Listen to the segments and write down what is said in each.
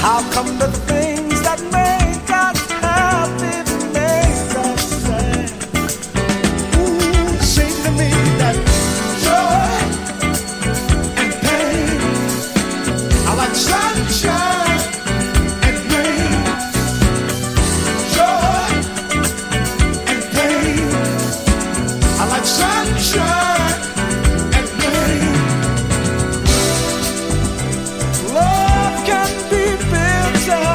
How come the things that make us happy make us sad? Ooh, seem to me that joy and pain are like sunshine and rain. Joy and pain are like sunshine and rain. Love can be bitter,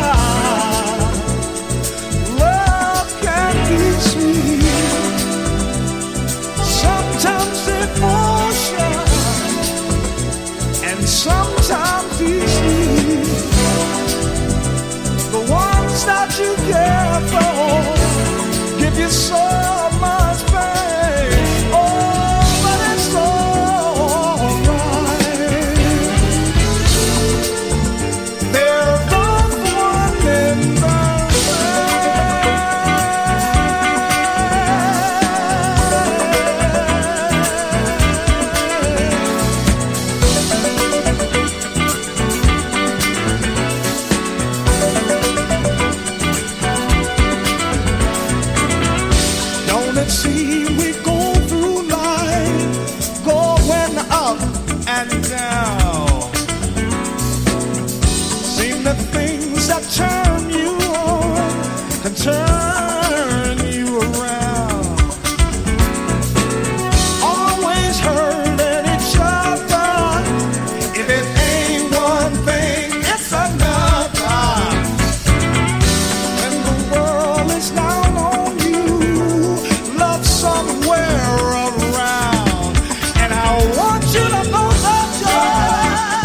love can be sweet. Sometimes emotion and sometimes deceit. The ones that you care for give you so much pain. Oh, but it's alright. They're both one in the Don't it seem we go through life going up and down? Seem the things that turn you on can turn you around. Always hurting each other. If it ain't one thing, it's another. When the world is down on you, love somewhere around. And I want you to know that joy.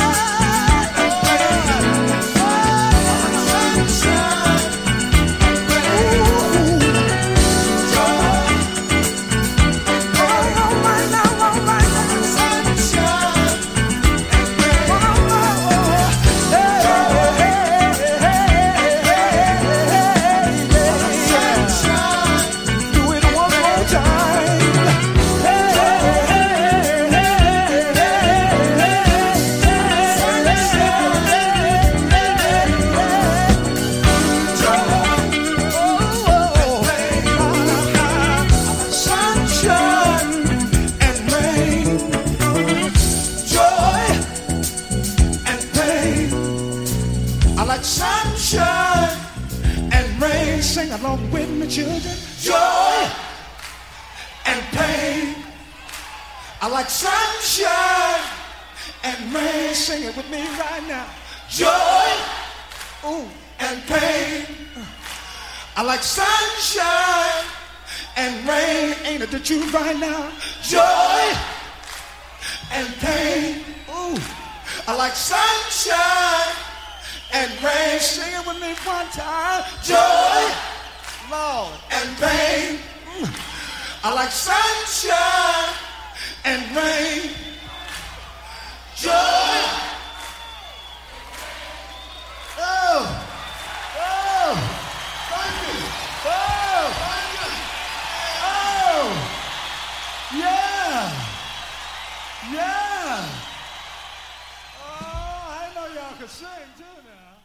Do it one more time. Sunshine and rain, joy and pain. I like sunshine and rain. Sing along with me, children. Joy and pain. I like sunshine and rain. Sing it with me right now. Joy, ooh, and pain. I like sunshine and rain. Ain't it the truth right now? Joy and pain. Ooh, I like sunshine and rain. Sing it with me one time. Joy, Lord, and pain. I like sunshine and rain. Joy. Oh, oh, thank you. Oh, thank you. Oh, yeah, yeah. Oh, I know y'all can sing too now.